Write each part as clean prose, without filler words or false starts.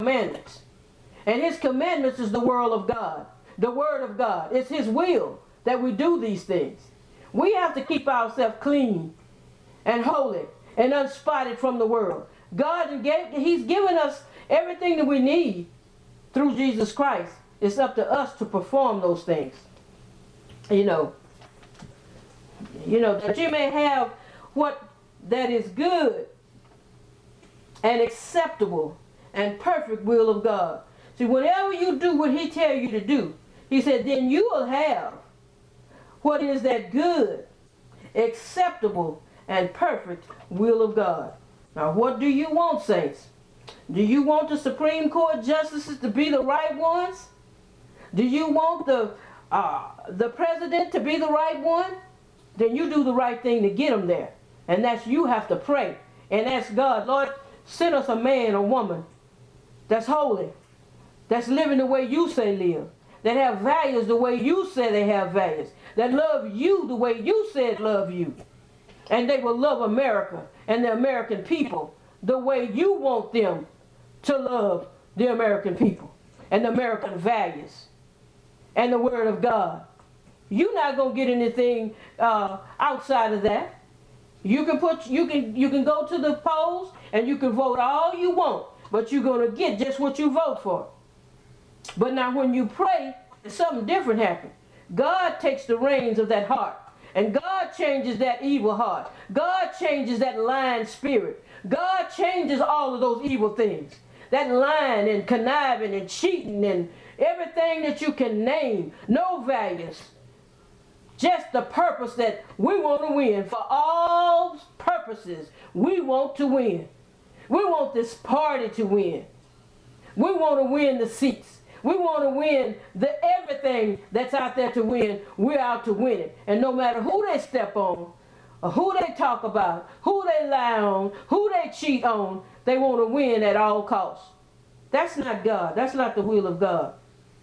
commandments. And his commandments is the word of God. The word of God. It's his will that we do these things. We have to keep ourselves clean and holy and unspotted from the world. He's given us everything that we need through Jesus Christ. It's up to us to perform those things. You know, that you may have what that is good and acceptable and perfect will of God. See, whenever you do what he tells you to do, he said, then you will have what is that good, acceptable, and perfect will of God. Now, what do you want, saints? Do you want the Supreme Court justices to be the right ones? Do you want the president to be the right one? Then you do the right thing to get them there. And that's, you have to pray and ask God, Lord, send us a man or woman that's holy, that's living the way you say live, that have values the way you say they have values, that love you the way you said love you. And they will love America and the American people the way you want them to love the American people and the American values and the word of God. You're not going to get anything outside of that. You can go to the polls and you can vote all you want, but you're going to get just what you vote for. But now when you pray, something different happens. God takes the reins of that heart, and God changes that evil heart. God changes that lying spirit. God changes all of those evil things. That lying and conniving and cheating and everything that you can name. No values. Just the purpose that we want to win. For all purposes, we want to win. We want this party to win. We want to win the seats. We want to win everything that's out there to win. We're out to win it. And no matter who they step on, or who they talk about, who they lie on, who they cheat on, they want to win at all costs. That's not God. That's not the will of God.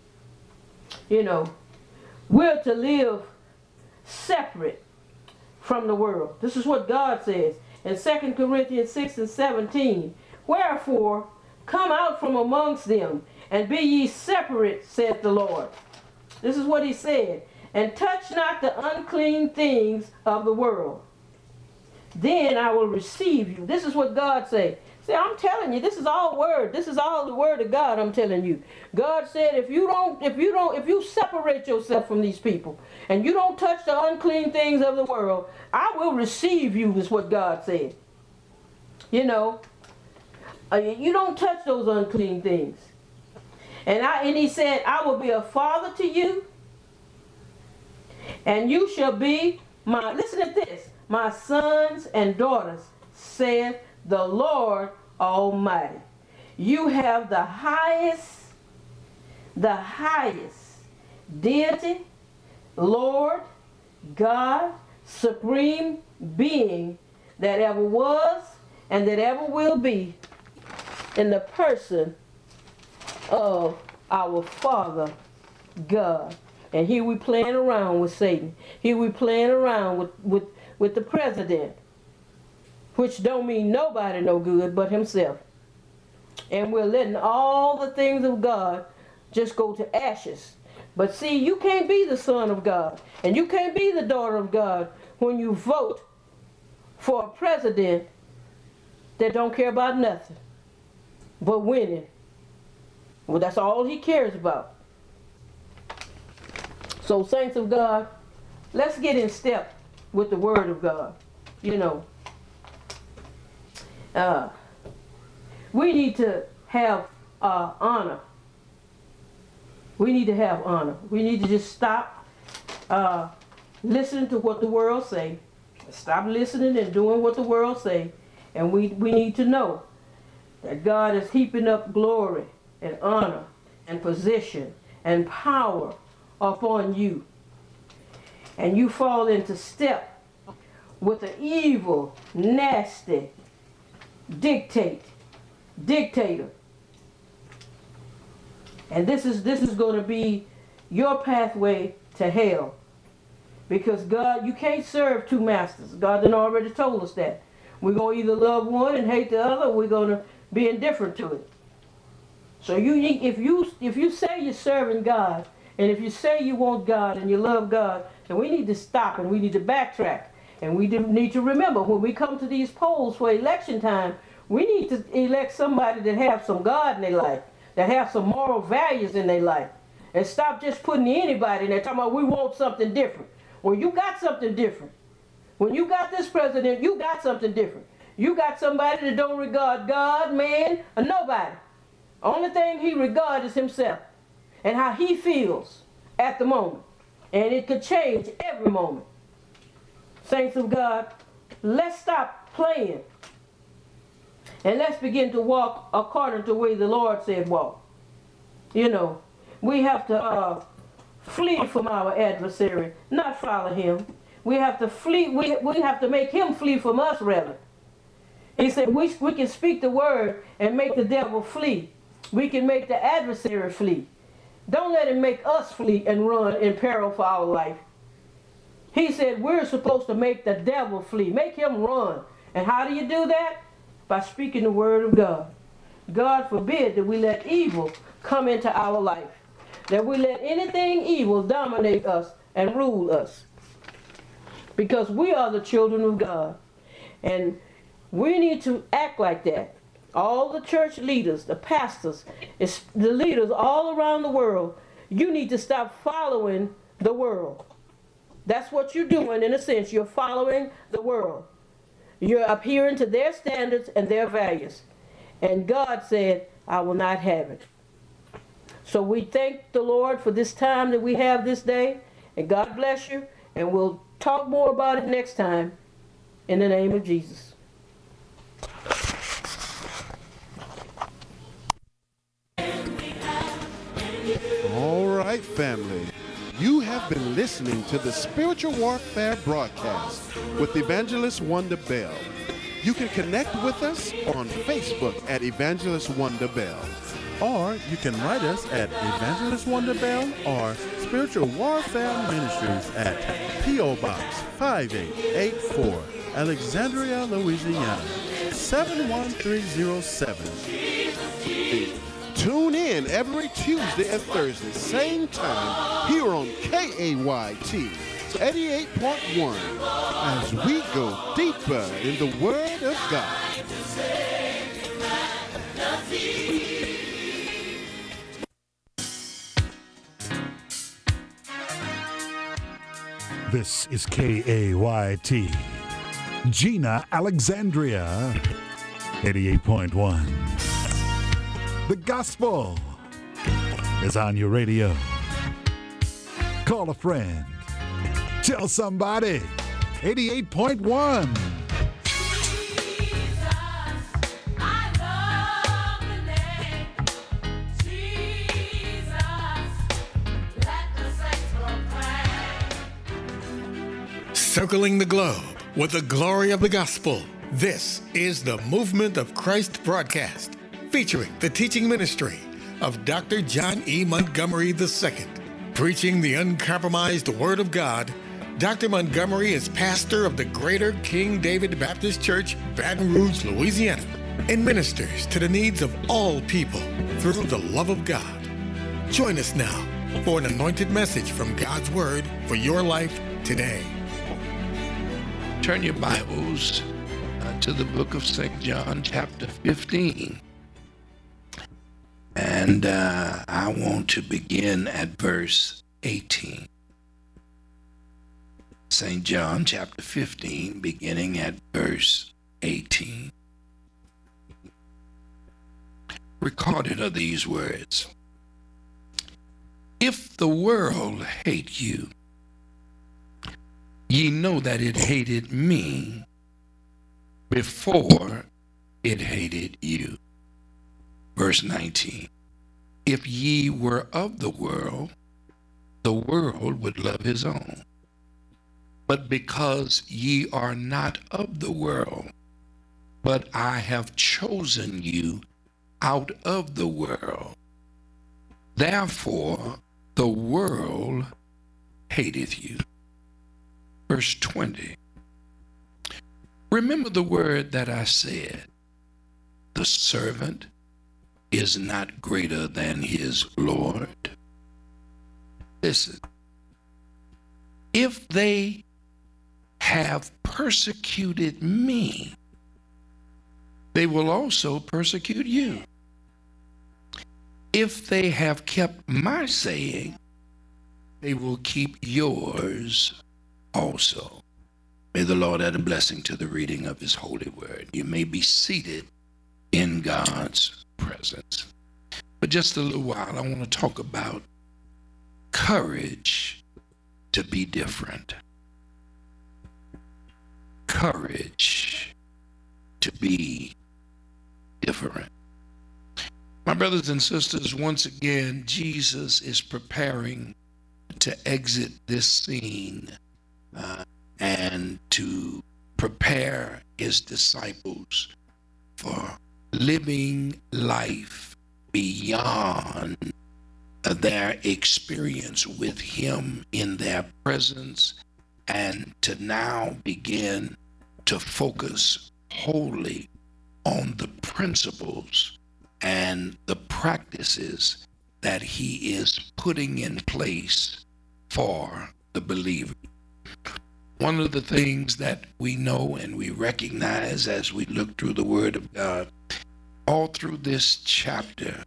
You know, we're to live separate from the world. This is what God says in 2 Corinthians 6 and 17. Wherefore, come out from amongst them, and be ye separate, saith the Lord. This is what he said. And touch not the unclean things of the world. Then I will receive you. This is what God said. See, I'm telling you, this is all word. This is all the word of God, I'm telling you. God said, if you separate yourself from these people, and you don't touch the unclean things of the world, I will receive you, is what God said. You know, you don't touch those unclean things. And he said, I will be a father to you, and you shall be my, listen to this, my sons and daughters, saith the Lord Almighty. You have the highest deity, Lord, God, supreme being that ever was and that ever will be, in the person of our Father God. And here we playing around with Satan. Here we playing around with the president, which don't mean nobody no good but himself. And we're letting all the things of God just go to ashes. But see, you can't be the son of God, and you can't be the daughter of God when you vote for a president that don't care about nothing but winning. Well, that's all he cares about. So, saints of God, let's get in step with the word of God. You know, we need to have honor. We need to have honor. We need to just stop listening to what the world say. Stop listening and doing what the world say. And we need to know that God is heaping up glory and honor and position and power upon you. And you fall into step with an evil, nasty dictator. And this is going to be your pathway to hell. Because God, you can't serve two masters. God done already told us that. We're going to either love one and hate the other, or we're going to be indifferent to it. So if you say you're serving God, and if you say you want God and you love God, then we need to stop and we need to backtrack. And we need to remember when we come to these polls for election time, we need to elect somebody that have some God in their life, that have some moral values in their life. And stop just putting anybody in there talking about we want something different. Well, you got something different. When you got this president, you got something different. You got somebody that don't regard God, man, or nobody. Only thing he regards is himself and how he feels at the moment. And it could change every moment. Saints of God, let's stop playing. And let's begin to walk according to the way the Lord said walk. You know, we have to flee from our adversary, not follow him. We have to flee, we have to make him flee from us, rather. He said we can speak the word and make the devil flee. We can make the adversary flee. Don't let him make us flee and run in peril for our life. He said we're supposed to make the devil flee, make him run. And how do you do that? By speaking the word of God. God forbid that we let evil come into our life, that we let anything evil dominate us and rule us. Because we are the children of God. And we need to act like that. All the church leaders, the pastors, the leaders all around the world, you need to stop following the world. That's what you're doing in a sense. You're following the world. You're adhering to their standards and their values. And God said, I will not have it. So we thank the Lord for this time that we have this day. And God bless you. And we'll talk more about it next time. In the name of Jesus. All right, family. You have been listening to the Spiritual Warfare broadcast with Evangelist Wanda Bell. You can connect with us on Facebook at Evangelist Wanda Bell. Or you can write us at Evangelist Wanda Bell or Spiritual Warfare Ministries at P.O. Box 5884, Alexandria, Louisiana, 71307. Tune in every Tuesday and Thursday, same time, here on KAYT 88.1, as we go deeper in the Word of God. This is KAYT, Gina, Alexandria, 88.1. The gospel is on your radio. Call a friend. Tell somebody. 88.1. Circling the globe with the glory of the gospel. This is the Movement of Christ broadcast, featuring the teaching ministry of Dr. John E. Montgomery II. Preaching the uncompromised Word of God, Dr. Montgomery is pastor of the Greater King David Baptist Church, Baton Rouge, Louisiana, and ministers to the needs of all people through the love of God. Join us now for an anointed message from God's Word for your life today. Turn your Bibles to the book of St. John, chapter 15. And I want to begin at verse 18. St. John, chapter 15, beginning at verse 18. Recorded are these words: If the world hate you, ye know that it hated me before it hated you. Verse 19. If ye were of the world would love his own. But because ye are not of the world, but I have chosen you out of the world, therefore the world hateth you. Verse 20. Remember the word that I said, the servant is not greater than his Lord? Listen, if they have persecuted me, they will also persecute you. If they have kept my saying, they will keep yours also. May the Lord add a blessing to the reading of his holy word. You may be seated in God's presence. But just a little while, I want to talk about courage to be different. Courage to be different. My brothers and sisters, once again, Jesus is preparing to exit this scene and to prepare his disciples for living life beyond their experience with him in their presence, and to now begin to focus wholly on the principles and the practices that he is putting in place for the believer. One of the things that we know and we recognize as we look through the Word of God, all through this chapter,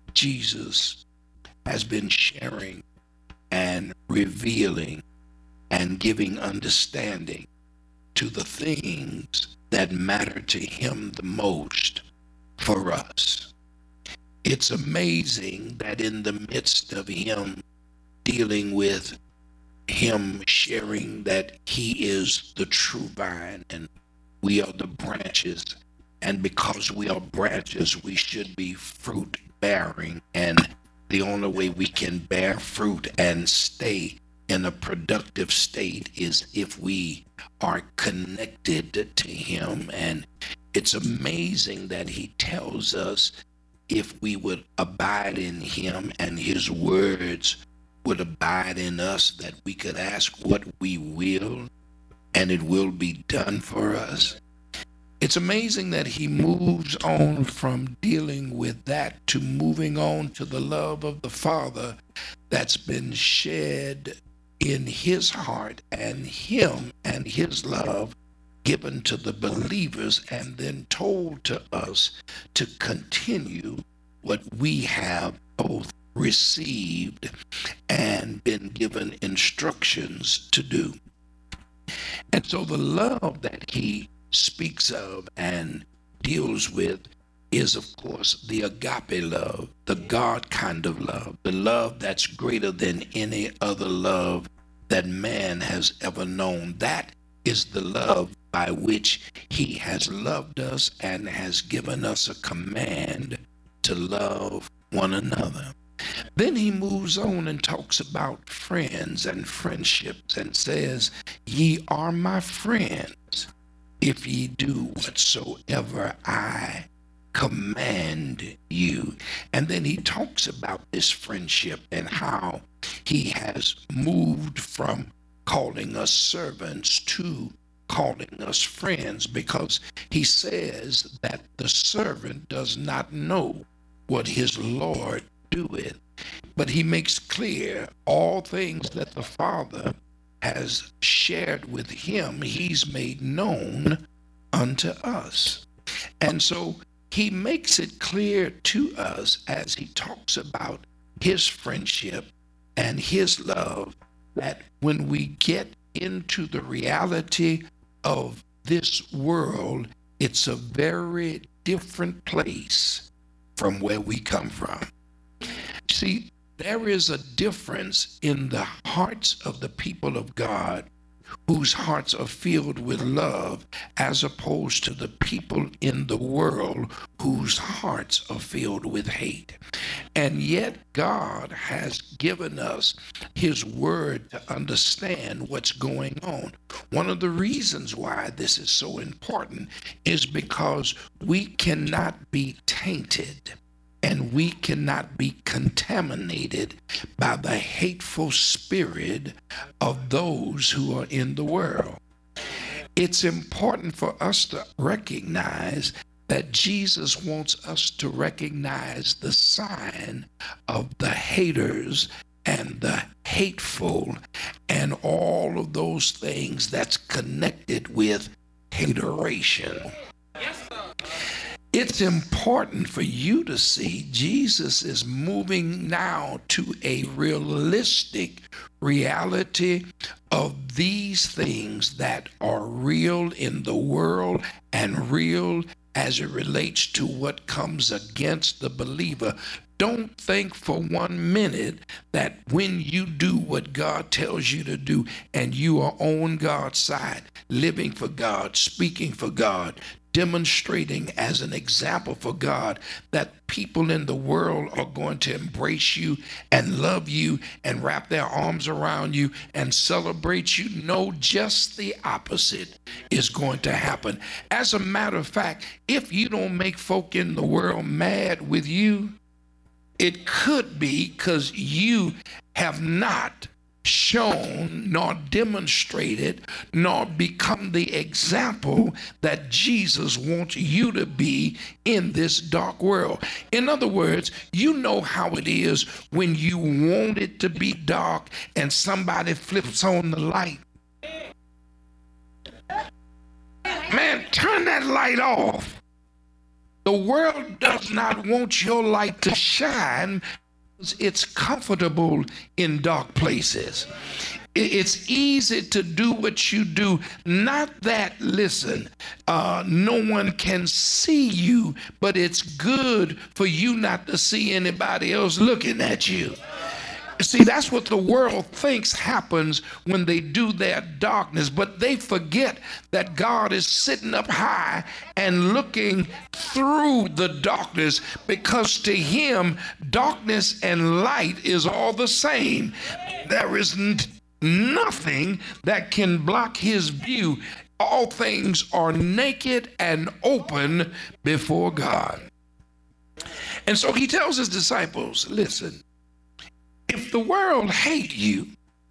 Jesus has been sharing and revealing and giving understanding to the things that matter to him the most for us. It's amazing that in the midst of him dealing with him sharing that he is the true vine and we are the branches, and because we are branches, we should be fruit bearing, and the only way we can bear fruit and stay in a productive state is if we are connected to him. And it's amazing that he tells us if we would abide in him and his words would abide in us, that we could ask what we will and it will be done for us. It's amazing that he moves on from dealing with that to moving on to the love of the Father that's been shed in his heart, and him and his love given to the believers, and then told to us to continue what we have both received and been given instructions to do. And so the love that he speaks of and deals with is, of course, the agape love, the God kind of love, the love that's greater than any other love that man has ever known. That is the love by which he has loved us and has given us a command to love one another. Then he moves on and talks about friends and friendships and says, "Ye are my friends if ye do whatsoever I command you." And then he talks about this friendship and how he has moved from calling us servants to calling us friends, because he says that the servant does not know what his Lord doeth, but he makes clear all things that the Father has shared with him, he's made known unto us. And so he makes it clear to us as he talks about his friendship and his love, that when we get into the reality of this world, it's a very different place from where we come from. See, there is a difference in the hearts of the people of God whose hearts are filled with love, as opposed to the people in the world whose hearts are filled with hate. And yet God has given us his word to understand what's going on. One of the reasons why this is so important is because we cannot be tainted and we cannot be contaminated by the hateful spirit of those who are in the world. It's important for us to recognize that Jesus wants us to recognize the sign of the haters and the hateful and all of those things that's connected with hateration. It's important for you to see Jesus is moving now to a realistic reality of these things that are real in the world and real as it relates to what comes against the believer. Don't think for 1 minute that when you do what God tells you to do and you are on God's side, living for God, speaking for God, demonstrating as an example for God, that people in the world are going to embrace you and love you and wrap their arms around you and celebrate you. No, just the opposite is going to happen. As a matter of fact, if you don't make folk in the world mad with you, it could be because you have not shown nor demonstrated nor become the example that Jesus wants you to be in this dark world. In other words, you know how it is when you want it to be dark and somebody flips on the light. Man, turn that light off. The world does not want your light to shine. It's comfortable in dark places. It's easy to do what you do. Not that, listen, no one can see you, but it's good for you not to see anybody else looking at you. See, that's what the world thinks happens when they do their darkness, but they forget that God is sitting up high and looking through the darkness, because to him, darkness and light is all the same. There is nothing that can block his view. All things are naked and open before God. And so he tells his disciples, listen, if the world hate you,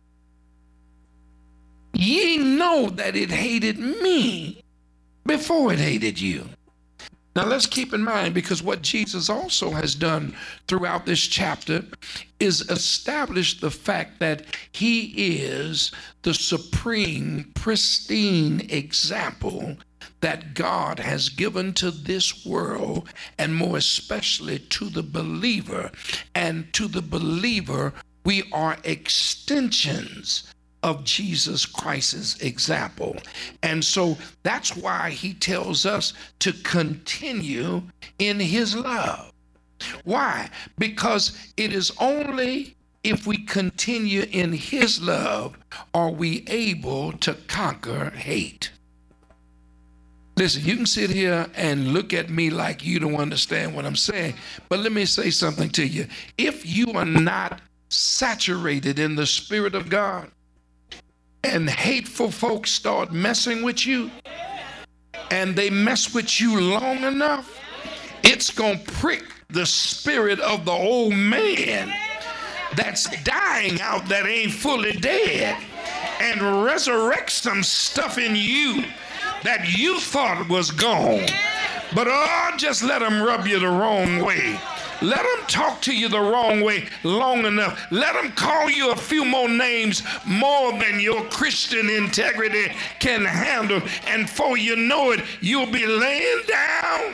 ye know that it hated me before it hated you. Now let's keep in mind, because what Jesus also has done throughout this chapter is establish the fact that he is the supreme, pristine example that God has given to this world, and more especially to the believer. And to the believer, we are extensions of Jesus Christ's example. And so that's why he tells us to continue in his love. Why? Because it is only if we continue in his love are we able to conquer hate. Listen, you can sit here and look at me like you don't understand what I'm saying, but let me say something to you. If you are not saturated in the Spirit of God, and hateful folks start messing with you, and they mess with you long enough, it's going to prick the spirit of the old man that's dying out that ain't fully dead, and resurrect some stuff in you that you thought was gone. But just let them rub you the wrong way. Let them talk to you the wrong way long enough. Let them call you a few more names more than your Christian integrity can handle. And before you know it, you'll be laying down.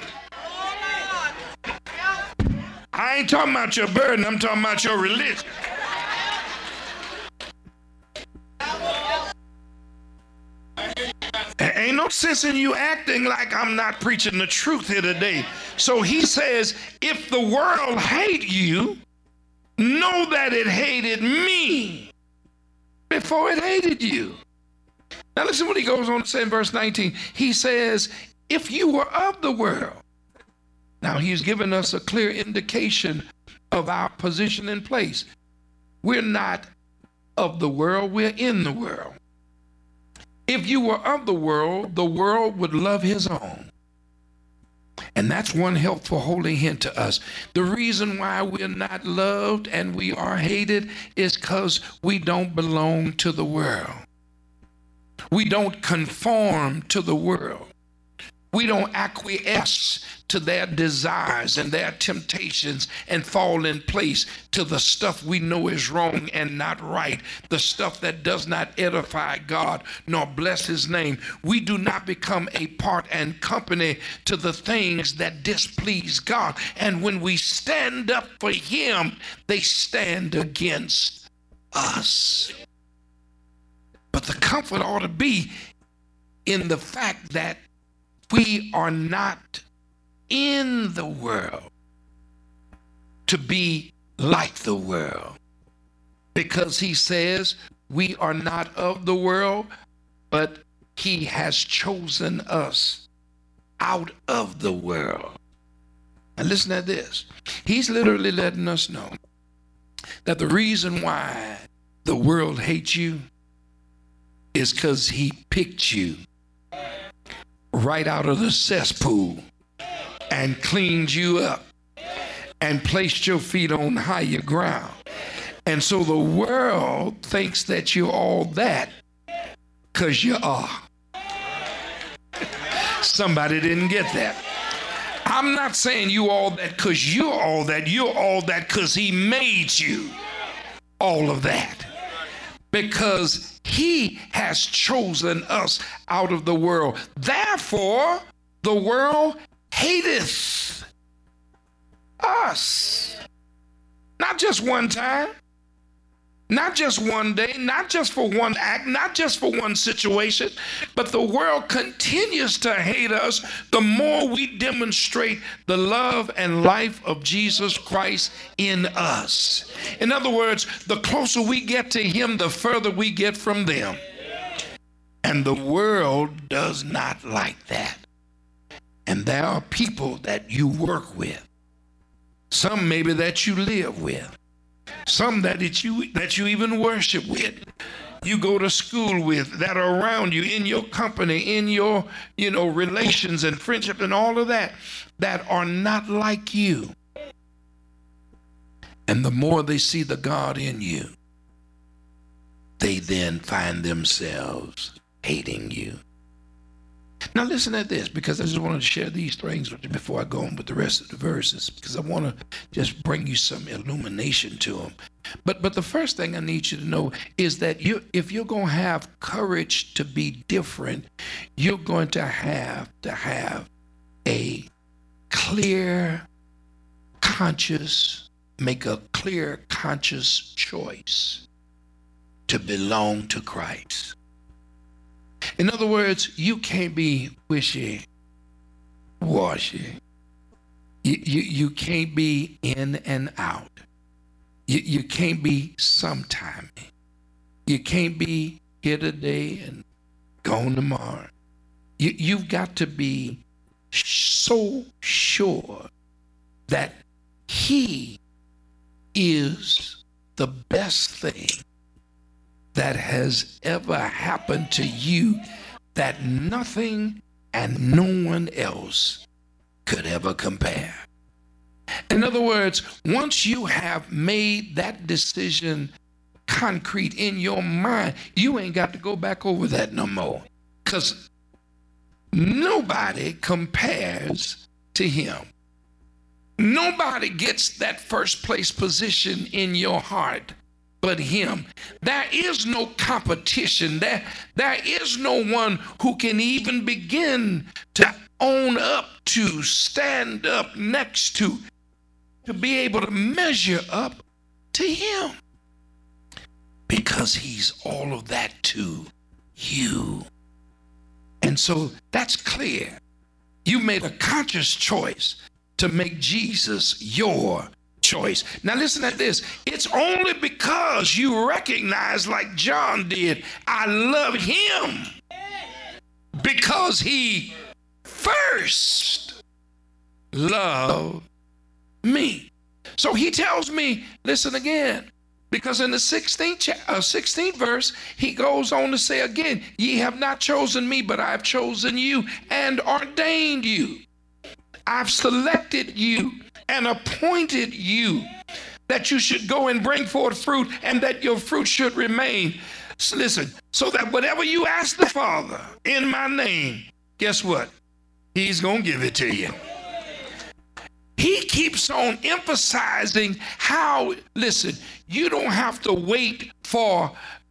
I ain't talking about your burden. I'm talking about your religion. Ain't no sense in you acting like I'm not preaching the truth here today. So he says, if the world hate you, know that it hated me before it hated you. Now listen what he goes on to say in verse 19. He says, if you were of the world. Now he's given us a clear indication of our position and place. We're not of the world, we're in the world. If you were of the world would love his own. And that's one helpful holy hint to us. The reason why we're not loved and we are hated is because we don't belong to the world. We don't conform to the world. We don't acquiesce to their desires and their temptations and fall in place to the stuff we know is wrong and not right, the stuff that does not edify God nor bless his name. We do not become a part and company to the things that displease God. And when we stand up for him, they stand against us. But the comfort ought to be in the fact that we are not in the world to be like the world, because he says we are not of the world, but he has chosen us out of the world. And listen to this. He's literally letting us know that the reason why the world hates you is because he picked you right out of the cesspool and cleaned you up and placed your feet on higher ground. And so the world thinks that you're all that because you are. Somebody didn't get that. I'm not saying you all that because you're all that. You're all that because he made you all of that. Because he has chosen us out of the world. Therefore, the world hateth us. Not just one time, not just one day, not just for one act, not just for one situation, but the world continues to hate us the more we demonstrate the love and life of Jesus Christ in us. In other words, the closer we get to him, the further we get from them. And the world does not like that. And there are people that you work with, some maybe that you live with, some that you even worship with, you go to school with, that are around you, in your company, in your relations and friendship and all of that, that are not like you. And the more they see the God in you, they then find themselves hating you. Now listen to this, because I just wanted to share these things with you before I go on with the rest of the verses, because I want to just bring you some illumination to them. But the first thing I need you to know is that if you're going to have courage to be different, you're going to have a clear, conscious, make a clear, conscious choice to belong to Christ. In other words, you can't be wishy-washy. You can't be in and out. You can't be sometime. You can't be here today and gone tomorrow. You've got to be so sure that he is the best thing that has ever happened to you, that nothing and no one else could ever compare. In other words, once you have made that decision concrete in your mind, you ain't got to go back over that no more, because nobody compares to him. Nobody gets that first place position in your heart but him. There is no competition. There is no one who can even begin to own up to, stand up next to be able to measure up to him, because he's all of that to you. And so that's clear. You made a conscious choice to make Jesus your choice. Now listen to this. It's only because you recognize, like John did, I love him because he first loved me. So he tells me, listen again, because in the 16th verse, he goes on to say again, ye have not chosen me, but I've chosen you and ordained you. I've selected you and appointed you that you should go and bring forth fruit, and that your fruit should remain. So listen, so that whatever you ask the Father in my name, guess what? He's going to give it to you. he keeps on emphasizing how, listen, you don't have to wait for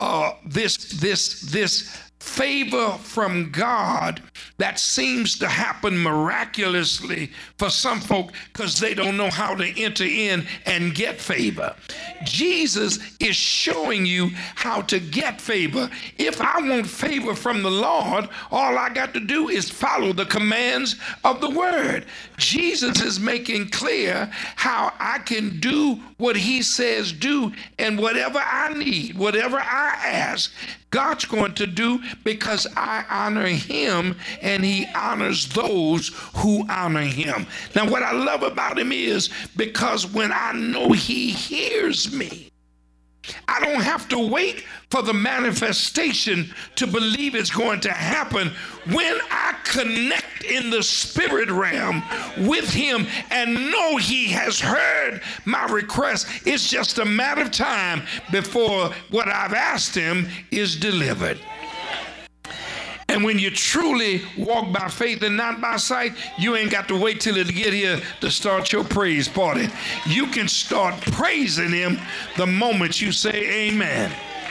this favor from God that seems to happen miraculously for some folk because they don't know how to enter in and get favor. Jesus is showing you how to get favor. If I want favor from the Lord, all I got to do is follow the commands of the word. Jesus is making clear how I can do what he says do, and whatever I need, whatever I ask, God's going to do, because I honor him and he honors those who honor him. Now, what I love about him is because when I know he hears me, I don't have to wait for the manifestation to believe it's going to happen. When I connect in the spirit realm with him and know he has heard my request, it's just a matter of time before what I've asked him is delivered. And when you truly walk by faith and not by sight, you ain't got to wait till it get here to start your praise party. You can start praising him the moment you say amen.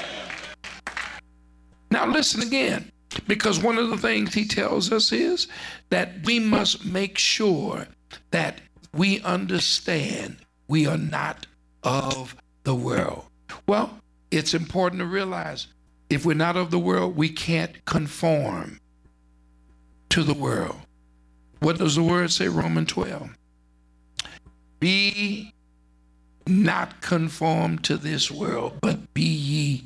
Now listen again, because one of the things he tells us is that we must make sure that we understand we are not of the world. Well, it's important to realize if we're not of the world, we can't conform to the world. What does the word say? Romans 12. Be not conformed to this world, but be ye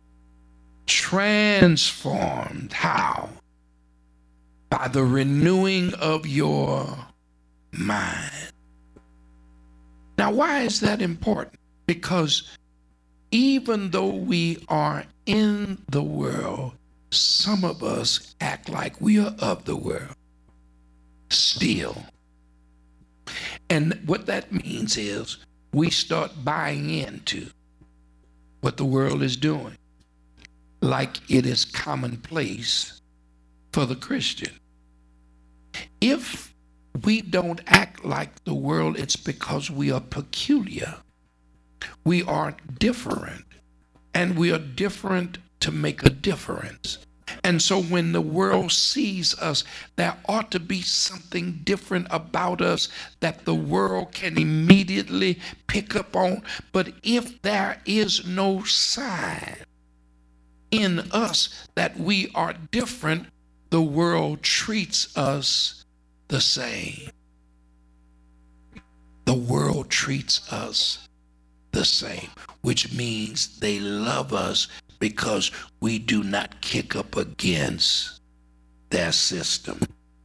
transformed. How? By the renewing of your mind. Now, why is that important? Because even though we are in the world, some of us act like we are of the world still. And what that means is we start buying into what the world is doing, like it is commonplace for the Christian. If we don't act like the world, it's because we are peculiar. We are different, and we are different to make a difference. And so when the world sees us, there ought to be something different about us that the world can immediately pick up on. But if there is no sign in us that we are different, the world treats us the same. The world treats us the same, which means they love us because we do not kick up against their system.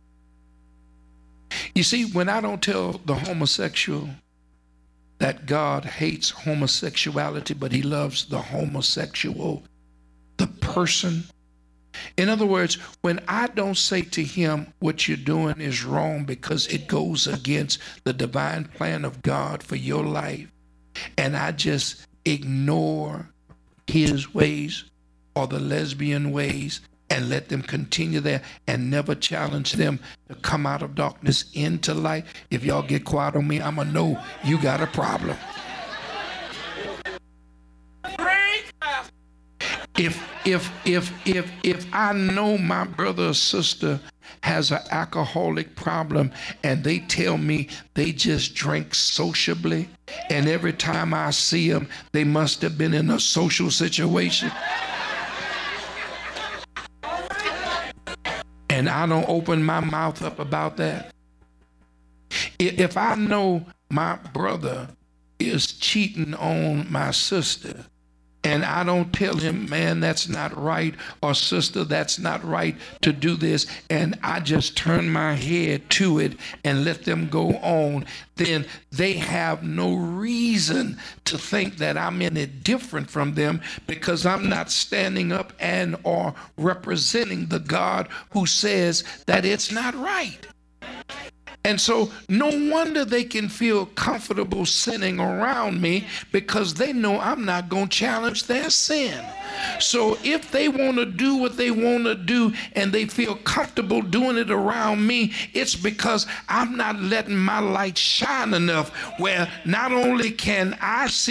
You see, when I don't tell the homosexual that God hates homosexuality, but he loves the homosexual, the person. In other words, when I don't say to him what you're doing is wrong because it goes against the divine plan of God for your life, and I just ignore his ways or the lesbian ways and let them continue there and never challenge them to come out of darkness into light. If y'all get quiet on me, I'ma know you got a problem. If I know my brother or sister has an alcoholic problem and they tell me they just drink sociably, and every time I see them, they must have been in a social situation, and I don't open my mouth up about that. If I know my brother is cheating on my sister, and I don't tell him, man, that's not right, or sister, that's not right to do this, and I just turn my head to it and let them go on, then they have no reason to think that I'm any different from them, because I'm not standing up and or representing the God who says that it's not right. And so no wonder they can feel comfortable sitting around me, because they know I'm not going to challenge their sin. So if they want to do what they want to do and they feel comfortable doing it around me, it's because I'm not letting my light shine enough where not only can I see